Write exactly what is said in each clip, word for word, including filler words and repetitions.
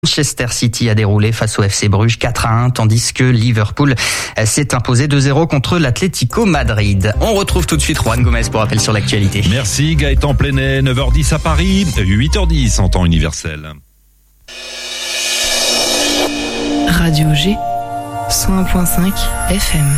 Manchester City a déroulé face au F C Bruges quatre à un, tandis que Liverpool s'est imposé deux zéro contre l'Atlético Madrid. On retrouve tout de suite Juan Gomez pour rappel sur l'actualité. Merci Gaëtan Plenet, neuf heures dix à Paris, huit heures dix en temps universel. Radio G, cent un virgule cinq F M.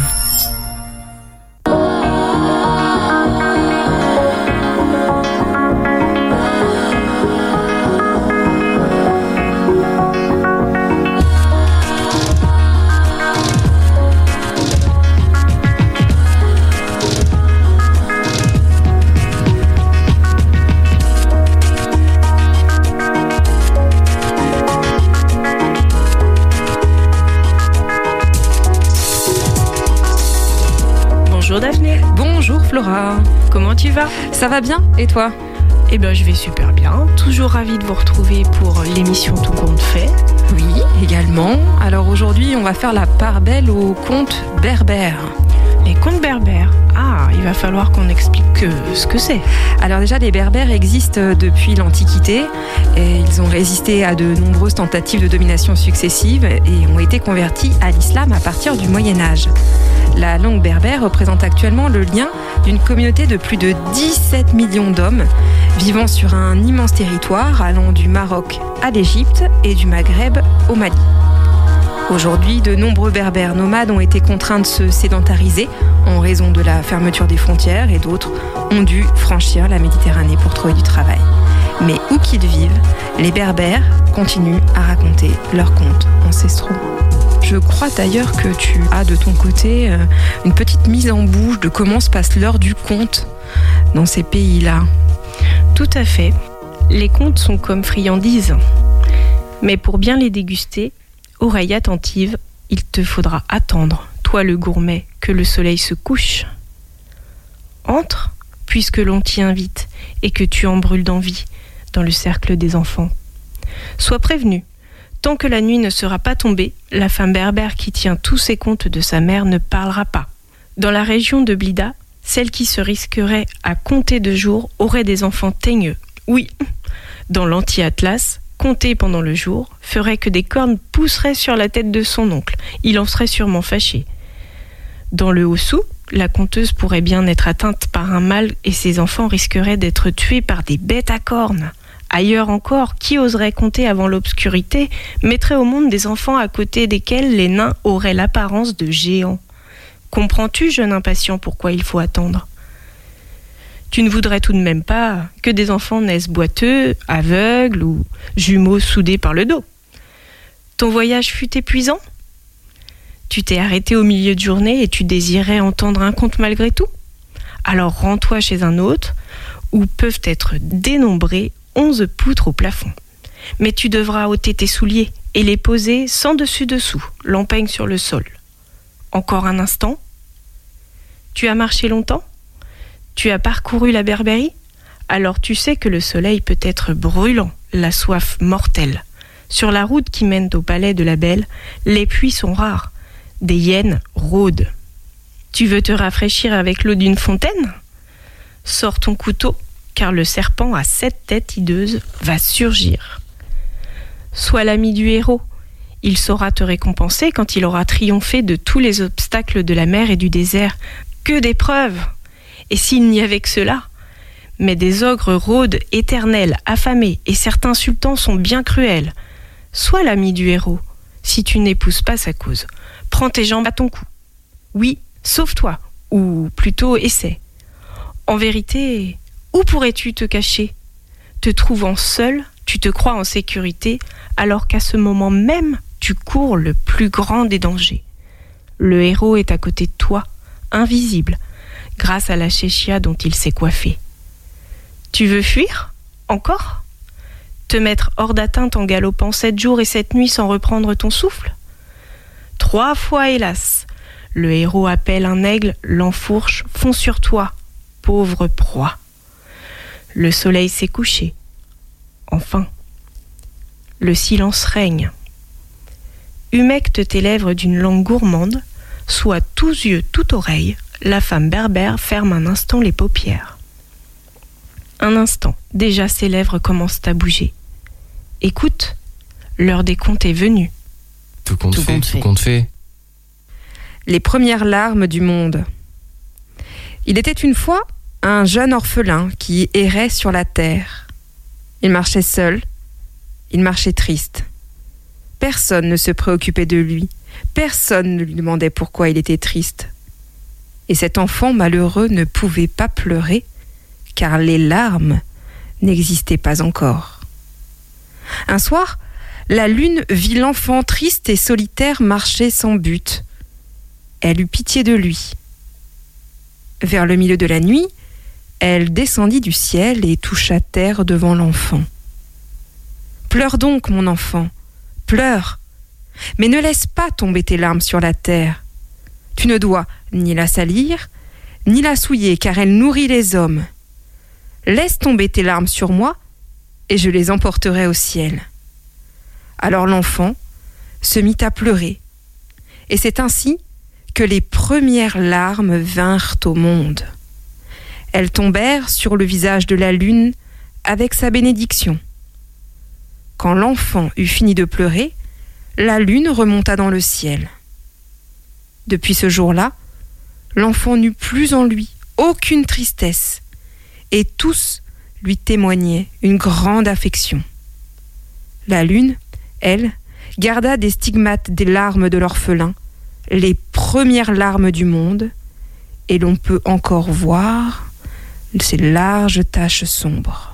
Bonjour Daphné. Bonjour Flora. Comment tu vas ? Ça va bien, et toi ? Eh bien je vais super bien. Toujours ravie de vous retrouver pour l'émission Tout compte fait. Oui, également. Alors aujourd'hui, on va faire la part belle aux contes berbères. Les contes berbères. Ah, il va falloir qu'on explique ce que c'est. Alors déjà, les berbères existent depuis l'Antiquité et ils ont résisté à de nombreuses tentatives de domination successives et ont été convertis à l'islam à partir du Moyen-Âge. La langue berbère représente actuellement le lien d'une communauté de plus de dix-sept millions d'hommes vivant sur un immense territoire allant du Maroc à l'Égypte et du Maghreb au Mali. Aujourd'hui, de nombreux berbères nomades ont été contraints de se sédentariser en raison de la fermeture des frontières et d'autres ont dû franchir la Méditerranée pour trouver du travail. Mais où qu'ils vivent, les berbères continuent à raconter leurs contes ancestraux. Je crois d'ailleurs que tu as de ton côté une petite mise en bouche de comment se passe l'heure du conte dans ces pays-là. Tout à fait. Les contes sont comme friandises. Mais pour bien les déguster, oreille attentive, il te faudra attendre, toi le gourmet, que le soleil se couche. Entre, puisque l'on t'y invite et que tu en brûles d'envie dans le cercle des enfants. Sois prévenu. Tant que la nuit ne sera pas tombée, la femme berbère qui tient tous ses contes de sa mère ne parlera pas. Dans la région de Blida, celle qui se risquerait à compter de jours aurait des enfants teigneux. Oui, dans l'anti-atlas, compter pendant le jour ferait que des cornes pousseraient sur la tête de son oncle. Il en serait sûrement fâché. Dans le Hossou, la conteuse pourrait bien être atteinte par un mal et ses enfants risqueraient d'être tués par des bêtes à cornes. Ailleurs encore, qui oserait compter avant l'obscurité mettrait au monde des enfants à côté desquels les nains auraient l'apparence de géants. Comprends-tu, jeune impatient, pourquoi il faut attendre ? Tu ne voudrais tout de même pas que des enfants naissent boiteux, aveugles ou jumeaux soudés par le dos. Ton voyage fut épuisant ? Tu t'es arrêté au milieu de journée et tu désirais entendre un conte malgré tout ? Alors rends-toi chez un hôte où peuvent être dénombrées onze poutres au plafond. Mais tu devras ôter tes souliers et les poser sans dessus-dessous, l'empeigne sur le sol. Encore un instant. Tu as marché longtemps ? Tu as parcouru la Berbérie ? Alors tu sais que le soleil peut être brûlant, la soif mortelle. Sur la route qui mène au palais de la Belle, les pluies sont rares. Des hyènes rôdent. Tu veux te rafraîchir avec l'eau d'une fontaine ? Sors ton couteau, car le serpent à sept têtes hideuses va surgir. Sois l'ami du héros. Il saura te récompenser quand il aura triomphé de tous les obstacles de la mer et du désert. Que d'épreuves ! Et s'il n'y avait que cela ? Mais des ogres rôdent éternels, affamés, et certains sultans sont bien cruels. Sois l'ami du héros, si tu n'épouses pas sa cause. Prends tes jambes à ton cou. Oui, sauve-toi, ou plutôt essaie. En vérité, où pourrais-tu te cacher ? Te trouvant seul, tu te crois en sécurité, alors qu'à ce moment même, tu cours le plus grand des dangers. Le héros est à côté de toi, invisible, grâce à la chéchia dont il s'est coiffé. Tu veux fuir ? Encore ? Te mettre hors d'atteinte en galopant sept jours et sept nuits sans reprendre ton souffle ? Trois fois, hélas, le héros appelle un aigle, l'enfourche, fonce sur toi, pauvre proie. Le soleil s'est couché. Enfin, le silence règne. Humecte tes lèvres d'une langue gourmande, soit tous yeux, tout oreille, la femme berbère ferme un instant les paupières. Un instant, déjà ses lèvres commencent à bouger. Écoute, l'heure des contes est venue. Tout compte Tout fait, compte tout fait. compte fait. Les premières larmes du monde. Il était une fois un jeune orphelin qui errait sur la terre. Il marchait seul, il marchait triste. Personne ne se préoccupait de lui, personne ne lui demandait pourquoi il était triste. Et cet enfant malheureux ne pouvait pas pleurer, car les larmes n'existaient pas encore. Un soir, la lune vit l'enfant triste et solitaire marcher sans but. Elle eut pitié de lui. Vers le milieu de la nuit, elle descendit du ciel et toucha terre devant l'enfant. « Pleure donc, mon enfant, pleure, mais ne laisse pas tomber tes larmes sur la terre. Tu ne dois ni la salir, ni la souiller, car elle nourrit les hommes. Laisse tomber tes larmes sur moi, et je les emporterai au ciel. » Alors l'enfant se mit à pleurer, et c'est ainsi que les premières larmes vinrent au monde. Elles tombèrent sur le visage de la lune avec sa bénédiction. Quand l'enfant eut fini de pleurer, la lune remonta dans le ciel. Depuis ce jour-là, l'enfant n'eut plus en lui aucune tristesse, et tous lui témoignaient une grande affection. La lune, elle, garda des stigmates des larmes de l'orphelin, les premières larmes du monde, et l'on peut encore voir ces larges taches sombres.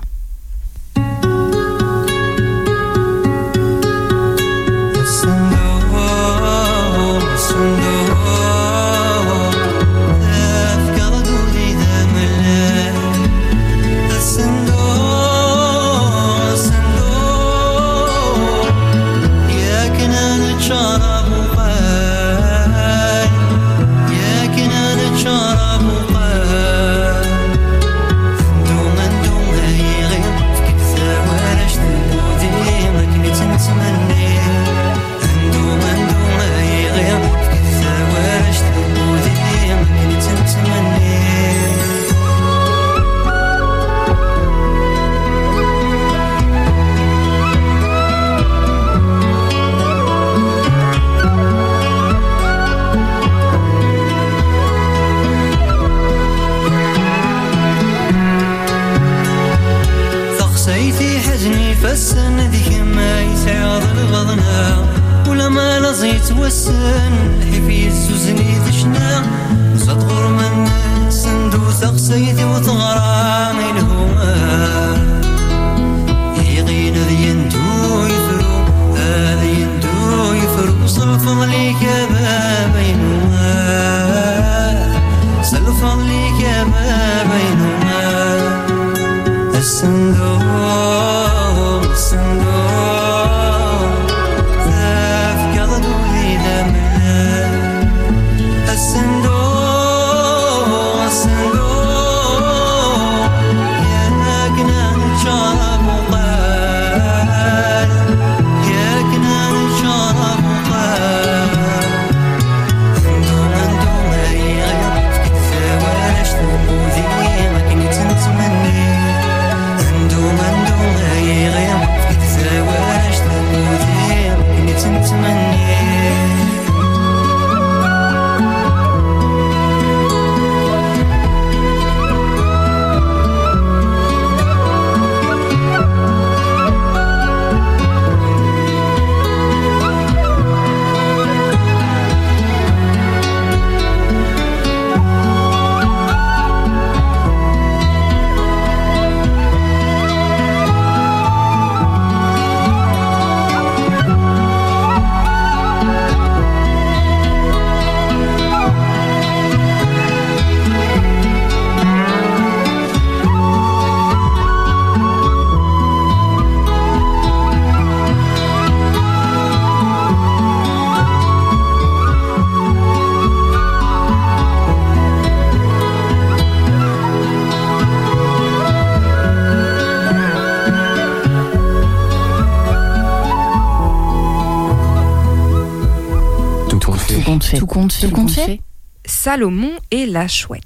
Tout compte fait. Tout compte fait. Salomon et la chouette.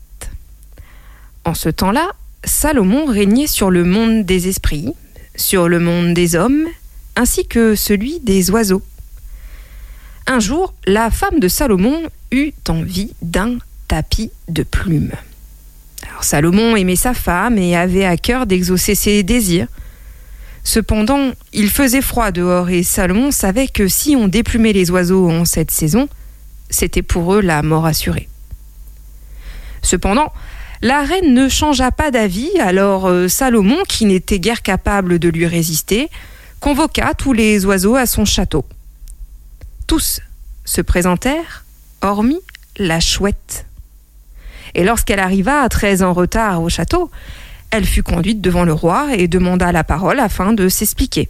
En ce temps-là, Salomon régnait sur le monde des esprits, sur le monde des hommes ainsi que celui des oiseaux. Un jour, la femme de Salomon eut envie d'un tapis de plumes. Alors, Salomon aimait sa femme et avait à cœur d'exaucer ses désirs. Cependant, il faisait froid dehors et Salomon savait que si on déplumait les oiseaux en cette saison, c'était pour eux la mort assurée. Cependant, la reine ne changea pas d'avis, alors euh, Salomon, qui n'était guère capable de lui résister, convoqua tous les oiseaux à son château. Tous se présentèrent, hormis la chouette. Et lorsqu'elle arriva très en retard au château, elle fut conduite devant le roi et demanda la parole afin de s'expliquer.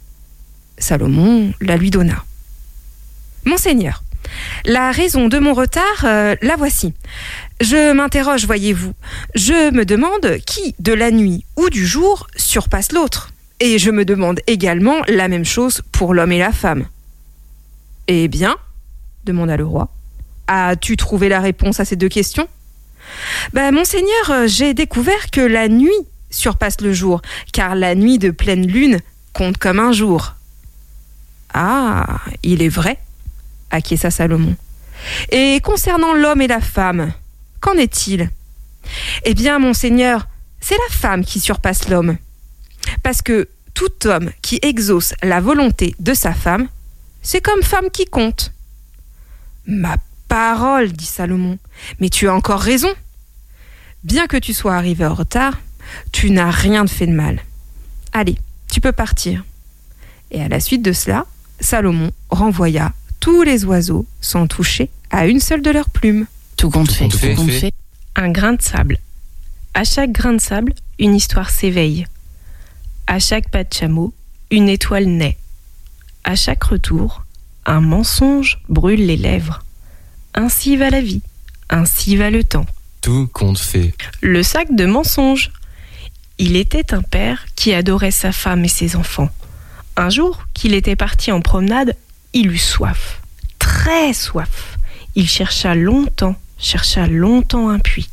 Salomon la lui donna. « Monseigneur, la raison de mon retard, euh, la voici. Je m'interroge, voyez-vous. Je me demande qui, de la nuit ou du jour, surpasse l'autre. Et je me demande également la même chose pour l'homme et la femme. » « Eh bien, demanda le roi, as-tu trouvé la réponse à ces deux questions ? » Ben, monseigneur, j'ai découvert que la nuit surpasse le jour, car la nuit de pleine lune compte comme un jour. Ah, il est vrai, acquiesça Salomon. Et concernant l'homme et la femme, qu'en est-il ? Eh bien, monseigneur, c'est la femme qui surpasse l'homme. Parce que tout homme qui exauce la volonté de sa femme, c'est comme femme qui compte. Ma parole, dit Salomon, mais tu as encore raison. Bien que tu sois arrivé en retard, tu n'as rien fait de mal. Allez, tu peux partir. Et à la suite de cela, Salomon renvoya tous les oiseaux sans toucher à une seule de leurs plumes. Tout compte fait, tout compte fait. Un grain de sable. À chaque grain de sable, une histoire s'éveille. À chaque pas de chameau, une étoile naît. À chaque retour, un mensonge brûle les lèvres. Ainsi va la vie, ainsi va le temps. Tout compte fait. Le sac de mensonges. Il était un père qui adorait sa femme et ses enfants. Un jour qu'il était parti en promenade, il eut soif, très soif. Il chercha longtemps, chercha longtemps un puits.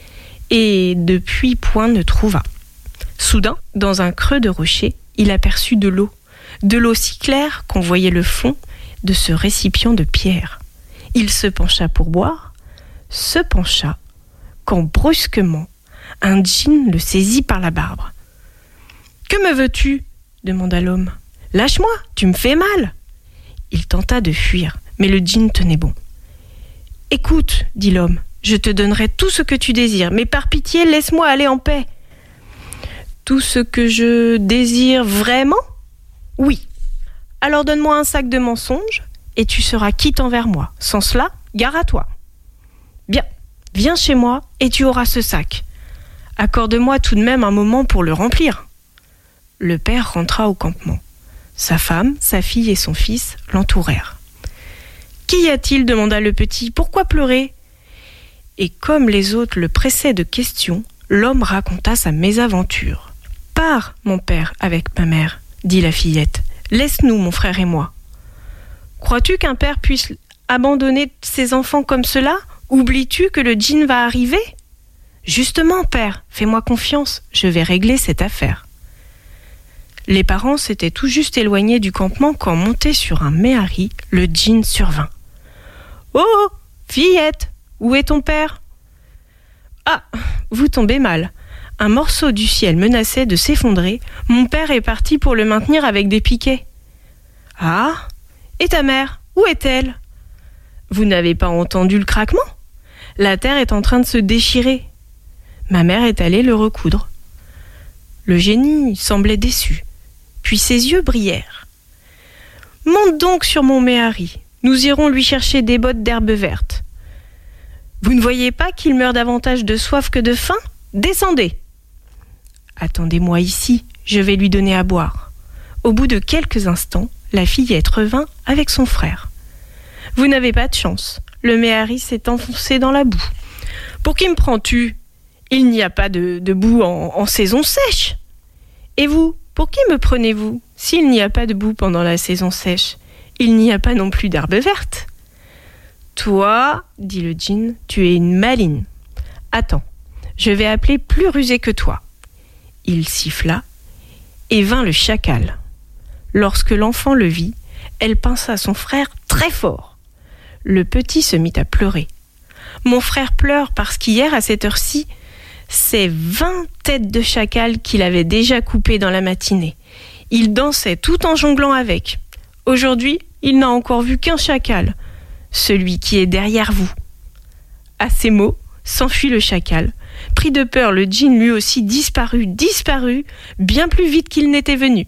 Et depuis point ne trouva. Soudain, dans un creux de rocher, il aperçut de l'eau. De l'eau si claire qu'on voyait le fond de ce récipient de pierre. Il se pencha pour boire, se pencha, quand brusquement, un djinn le saisit par la barbe. « Que me veux-tu » demanda l'homme. « Lâche-moi, tu me fais mal !» Il tenta de fuir, mais le djinn tenait bon. « Écoute, dit l'homme, je te donnerai tout ce que tu désires, mais par pitié, laisse-moi aller en paix. »« Tout ce que je désire vraiment ? Oui. Alors donne-moi un sac de mensonges, et tu seras quitte envers moi. Sans cela, gare à toi. Bien, viens chez moi, et tu auras ce sac. Accorde-moi tout de même un moment pour le remplir. » Le père rentra au campement. Sa femme, sa fille et son fils l'entourèrent. « Qu'y a-t-il » demanda le petit. « Pourquoi pleurer ?» Et comme les autres le pressaient de questions, l'homme raconta sa mésaventure. « Pars, mon père, avec ma mère, » dit la fillette. « Laisse-nous, mon frère et moi. » « Crois-tu qu'un père puisse abandonner ses enfants comme cela ? Oublies-tu que le djinn va arriver ? » ?»« Justement, père, fais-moi confiance, je vais régler cette affaire. » Les parents s'étaient tout juste éloignés du campement quand, monté sur un méhari, le djinn survint. « Oh, fillette, où est ton père ?»« Ah, vous tombez mal. Un morceau du ciel menaçait de s'effondrer. Mon père est parti pour le maintenir avec des piquets. »« Ah, et ta mère, où est-elle ? » ?»« Vous n'avez pas entendu le craquement ? La terre est en train de se déchirer. Ma mère est allée le recoudre. » Le génie semblait déçu. Puis ses yeux brillèrent. « Monte donc sur mon méhari. Nous irons lui chercher des bottes d'herbe verte. Vous ne voyez pas qu'il meurt davantage de soif que de faim ? Descendez !»« Attendez-moi ici, je vais lui donner à boire. » Au bout de quelques instants, la fillette revint avec son frère. « Vous n'avez pas de chance. Le méhari s'est enfoncé dans la boue. Pour qui me prends-tu ? Il n'y a pas de, de boue en, en saison sèche. Et vous, pour qui me prenez-vous ? S'il n'y a pas de boue pendant la saison sèche, il n'y a pas non plus d'herbe verte. »« Toi, dit le djinn, tu es une maline. Attends, je vais appeler plus rusé que toi. » Il siffla et vint le chacal. Lorsque l'enfant le vit, elle pinça son frère très fort. Le petit se mit à pleurer. « Mon frère pleure parce qu'hier, à cette heure-ci, c'est vingt têtes de chacal qu'il avait déjà coupées dans la matinée. Il dansait tout en jonglant avec. Aujourd'hui, il n'a encore vu qu'un chacal, celui qui est derrière vous. » À ces mots, s'enfuit le chacal. Pris de peur, le djinn lui aussi disparut, disparut, bien plus vite qu'il n'était venu.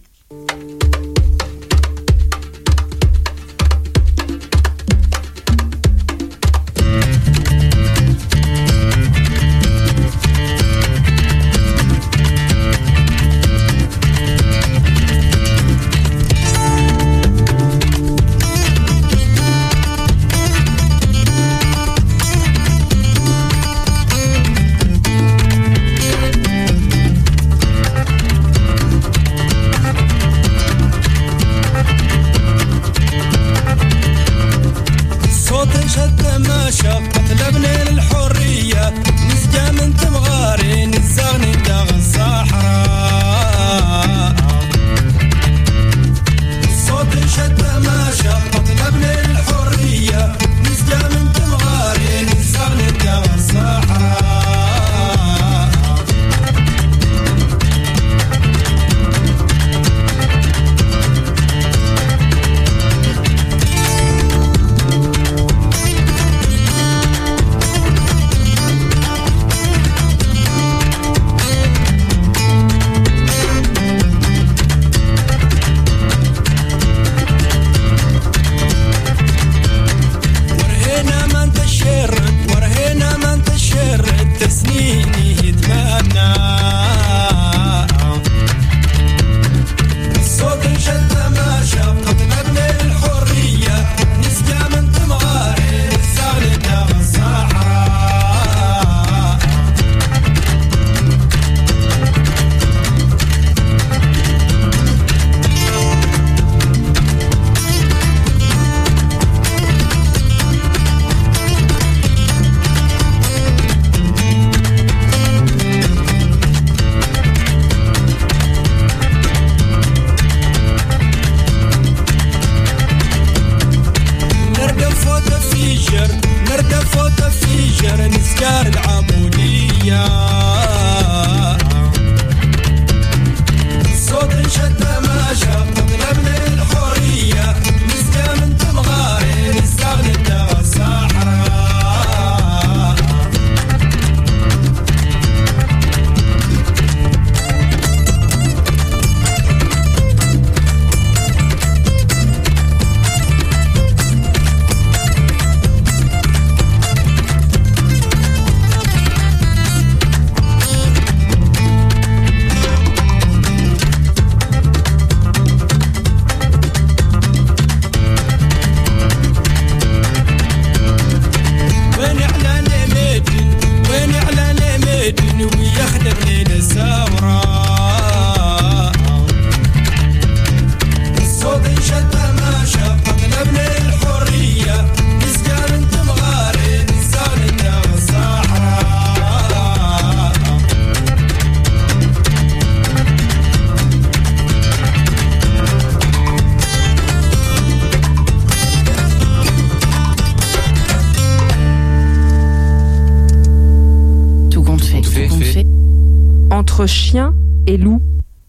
Entre chien et loup.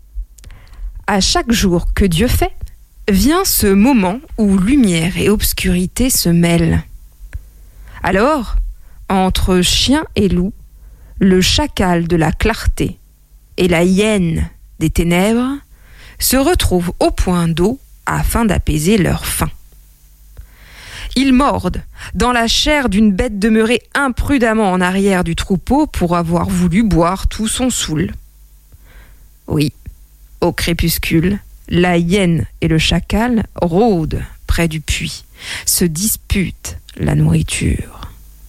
À chaque jour que Dieu fait, vient ce moment où lumière et obscurité se mêlent. Alors, entre chien et loup, le chacal de la clarté et la hyène des ténèbres se retrouvent au point d'eau afin d'apaiser leur faim. Ils mordent dans la chair d'une bête demeurée imprudemment en arrière du troupeau pour avoir voulu boire tout son soul. Oui, au crépuscule, la hyène et le chacal rôdent près du puits, se disputent la nourriture.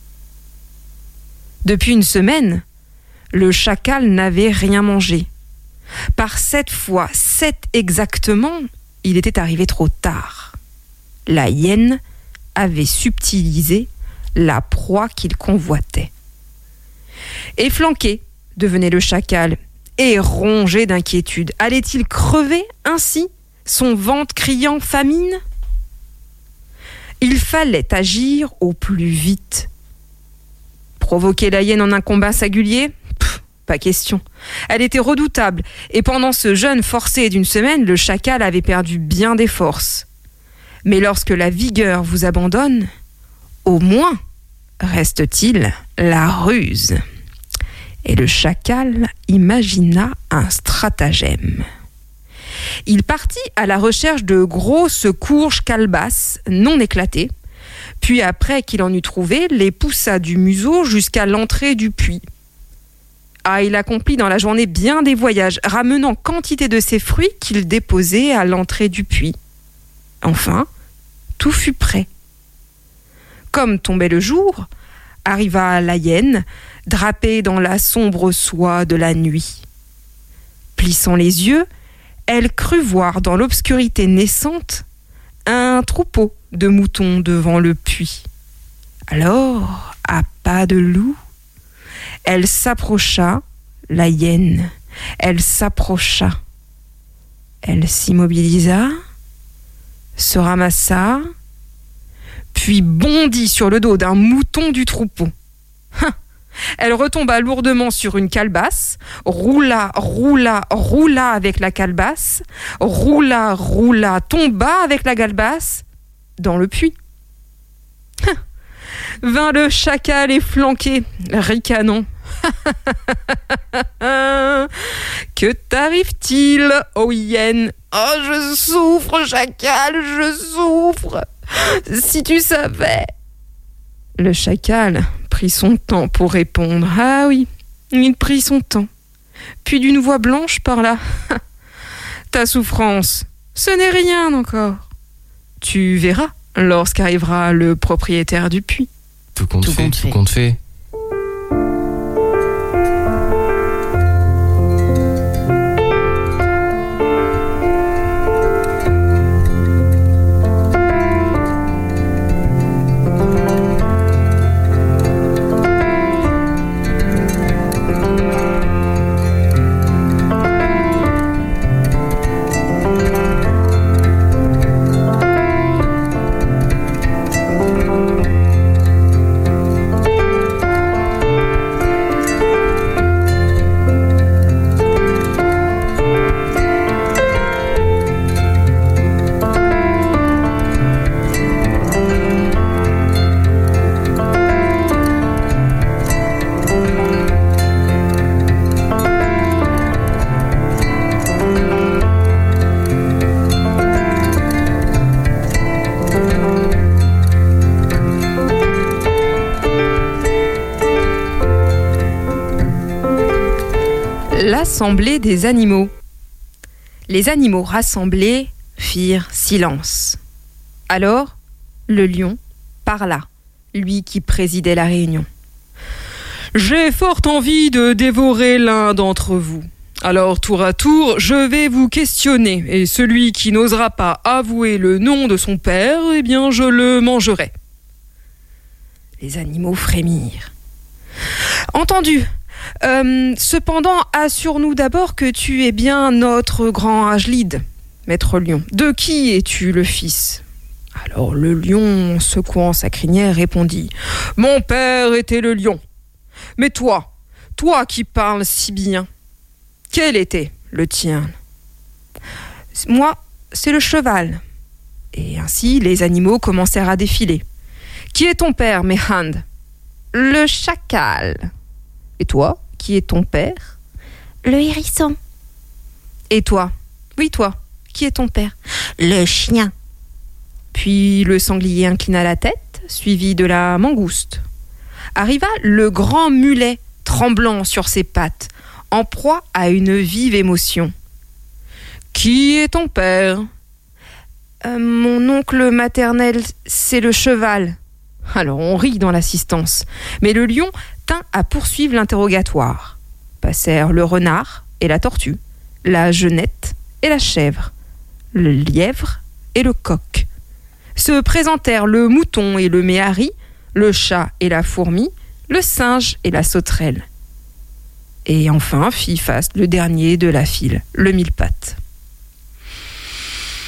Depuis une semaine, le chacal n'avait rien mangé. Par sept fois sept exactement, il était arrivé trop tard. La hyène avait subtilisé la proie qu'il convoitait. Efflanqué devenait le chacal et rongé d'inquiétude. Allait-il crever ainsi son ventre criant famine? Il fallait agir au plus vite. Provoquer la hyène en un combat singulier? Pff, pas question. Elle était redoutable, et pendant ce jeûne forcé d'une semaine, le chacal avait perdu bien des forces. Mais lorsque la vigueur vous abandonne, au moins reste-t-il la ruse. Et le chacal imagina un stratagème. Il partit à la recherche de grosses courges calebasses non éclatées, puis après qu'il en eut trouvé, les poussa du museau jusqu'à l'entrée du puits. Ah, il accomplit dans la journée bien des voyages, ramenant quantité de ces fruits qu'il déposait à l'entrée du puits. Enfin, tout fut prêt. Comme tombait le jour, arriva la hyène, drapée dans la sombre soie de la nuit. Plissant les yeux, elle crut voir dans l'obscurité naissante un troupeau de moutons devant le puits. Alors, à pas de loup, elle s'approcha, la hyène, elle s'approcha. Elle s'immobilisa, se ramassa, puis bondit sur le dos d'un mouton du troupeau. Elle retomba lourdement sur une calebasse, roula, roula, roula avec la calebasse, roula, roula, tomba avec la calebasse dans le puits. Vint le chacal efflanqué, ricanant. Que t'arrive-t-il, ô hyène? Oh, je souffre, chacal, je souffre. Si tu savais. Le chacal prit son temps pour répondre. Ah oui, il prit son temps. Puis d'une voix blanche parla. Ta souffrance, ce n'est rien encore. Tu verras lorsqu'arrivera le propriétaire du puits. Tout compte Tout fait, compte tout fait. compte fait. L'assemblée des animaux. Les animaux rassemblés firent silence. Alors, le lion parla, lui qui présidait la réunion. « J'ai fort envie de dévorer l'un d'entre vous. Alors, tour à tour, je vais vous questionner, et celui qui n'osera pas avouer le nom de son père, eh bien, je le mangerai. » Les animaux frémirent. « Entendu. Euh, cependant, assure-nous d'abord que tu es bien notre grand Ajlid, maître lion. De qui es-tu le fils ?» Alors le lion, secouant sa crinière, répondit « Mon père était le lion. Mais toi, toi qui parles si bien, quel était le tien ?»« Moi, c'est le cheval. » Et ainsi, les animaux commencèrent à défiler. « Qui est ton père, Mehand ?»« Le chacal. » Et toi, qui est ton père ? Le hérisson. Et toi ? Oui, toi, qui est ton père ? Le chien. Puis le sanglier inclina la tête, suivi de la mangouste. Arriva le grand mulet, tremblant sur ses pattes, en proie à une vive émotion. « Qui est ton père ?»« euh, Mon oncle maternel, c'est le cheval. » Alors on rit dans l'assistance, mais le lion tint à poursuivre l'interrogatoire. Passèrent le renard et la tortue, la genette et la chèvre, le lièvre et le coq. Se présentèrent le mouton et le méhari, le chat et la fourmi, le singe et la sauterelle. Et enfin fit face le dernier de la file, le mille-pattes.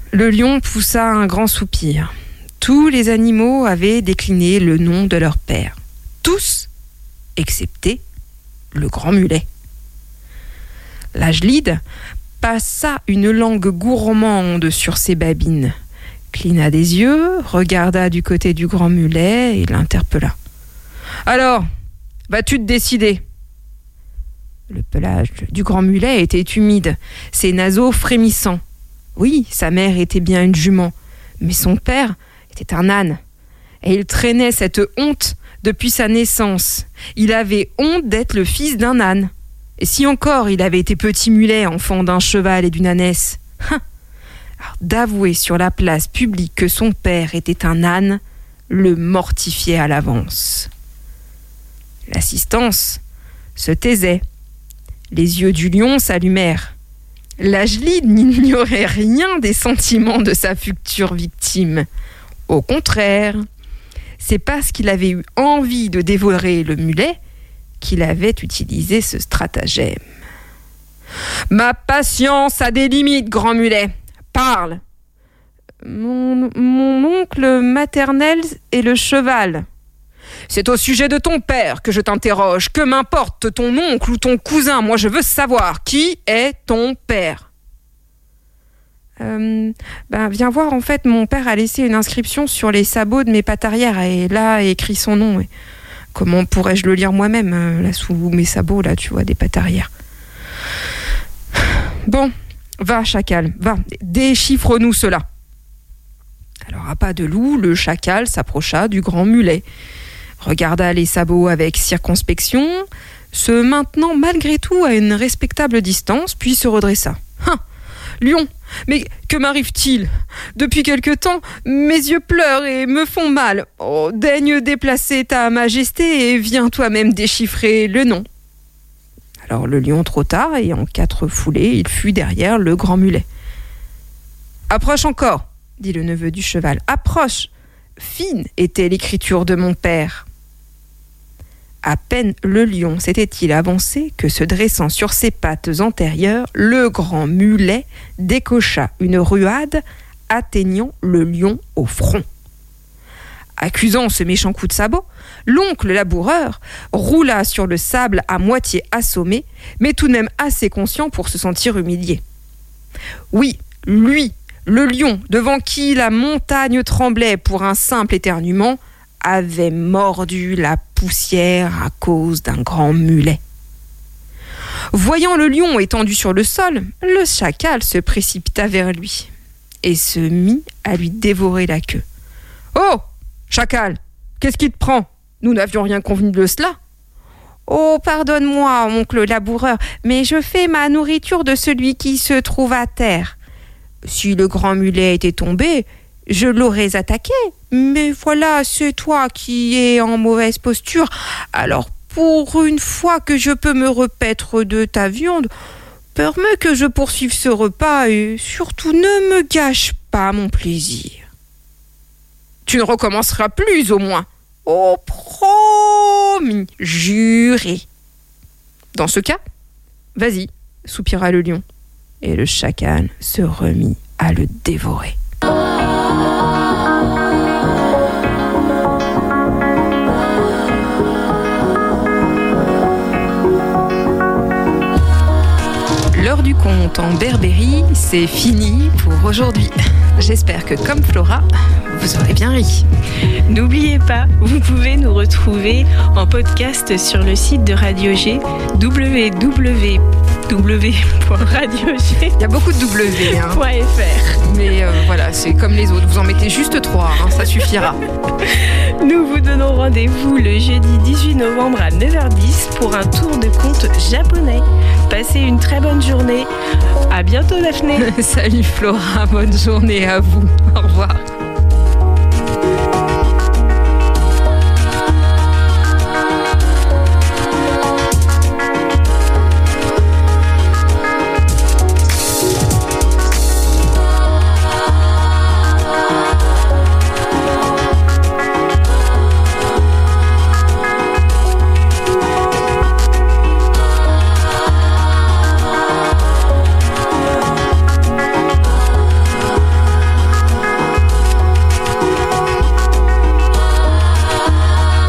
Le lion poussa un grand soupir. Tous les animaux avaient décliné le nom de leur père. Tous, excepté le grand mulet. L'Agelide passa une langue gourmande sur ses babines, cligna des yeux, regarda du côté du grand mulet et l'interpella. « Alors, vas-tu te décider ?» Le pelage du grand mulet était humide, ses naseaux frémissants. Oui, sa mère était bien une jument, mais son père était un âne. Et il traînait cette honte depuis sa naissance. Il avait honte d'être le fils d'un âne. Et si encore il avait été petit mulet, enfant d'un cheval et d'une ânesse, hein, alors d'avouer sur la place publique que son père était un âne le mortifiait à l'avance. L'assistance se taisait. Les yeux du lion s'allumèrent. L'Agelide n'ignorait rien des sentiments de sa future victime. Au contraire, c'est parce qu'il avait eu envie de dévorer le mulet qu'il avait utilisé ce stratagème. « Ma patience a des limites, grand mulet. Parle. »« Mon, mon oncle maternel est le cheval. »« C'est au sujet de ton père que je t'interroge. Que m'importe ton oncle ou ton cousin? Moi, je veux savoir qui est ton père. » Euh, ben, viens voir, en fait, mon père a laissé une inscription sur les sabots de mes pattes arrière et là, écrit son nom. Et comment pourrais-je le lire moi-même, euh, là, sous mes sabots, là, tu vois, des pattes arrière. Bon, va, chacal, va, déchiffre-nous cela. Alors, à pas de loup, le chacal s'approcha du grand mulet, regarda les sabots avec circonspection, se maintenant malgré tout à une respectable distance, puis se redressa. Hein, lion, mais que m'arrive-t-il? Depuis quelque temps, mes yeux pleurent et me font mal. Oh, daigne déplacer ta majesté et viens toi-même déchiffrer le nom. Alors le lion trotta et en quatre foulées, il fut derrière le grand mulet. « Approche encore !» dit le neveu du cheval. « Approche ! Fine était l'écriture de mon père. » À peine le lion s'était-il avancé que, se dressant sur ses pattes antérieures, le grand mulet décocha une ruade atteignant le lion au front. Accusant ce méchant coup de sabot, l'oncle laboureur roula sur le sable à moitié assommé, mais tout de même assez conscient pour se sentir humilié. Oui, lui, le lion, devant qui la montagne tremblait pour un simple éternuement, avait mordu la poussière à cause d'un grand mulet. Voyant le lion étendu sur le sol, le chacal se précipita vers lui et se mit à lui dévorer la queue. « Oh, chacal, qu'est-ce qui te prend? Nous n'avions rien convenu de cela. »« Oh, pardonne-moi, oncle laboureur, mais je fais ma nourriture de celui qui se trouve à terre. Si le grand mulet était tombé, je l'aurais attaqué, mais voilà, c'est toi qui es en mauvaise posture. Alors, pour une fois que je peux me repaître de ta viande, permets que je poursuive ce repas et surtout ne me gâche pas mon plaisir. Tu ne recommenceras plus, au moins. Oh, promis, juré. Dans ce cas, vas-y, soupira le lion. Et le chacal se remit à le dévorer. L'heure du conte en Berbérie, c'est fini pour aujourd'hui. J'espère que, comme Flora, vous aurez bien ri. N'oubliez pas, vous pouvez nous retrouver en podcast sur le site de Radio G, w w w point radio g. Il y a beaucoup de W, hein. .fr. Mais euh, voilà, c'est comme les autres. Vous en mettez juste trois, hein, ça suffira. Nous vous donnons rendez-vous le jeudi dix-huit novembre à neuf heures dix pour un tour de conte japonais. Passez une très bonne journée. À bientôt, Daphné. Salut Flora, bonne journée à vous. Au revoir.